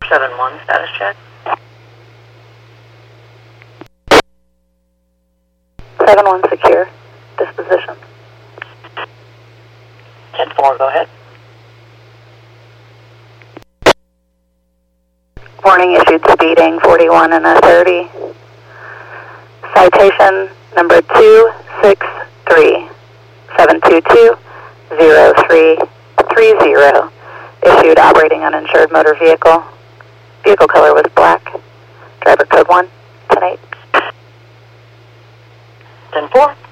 7-1, status check. 7-1 secure. Disposition. 10-4, go ahead. Warning issued speeding 41 and a 30. Citation number 263-722-0330. Issued operating uninsured motor vehicle. Vehicle color was black. Driver code 1, 10-8. 10-4.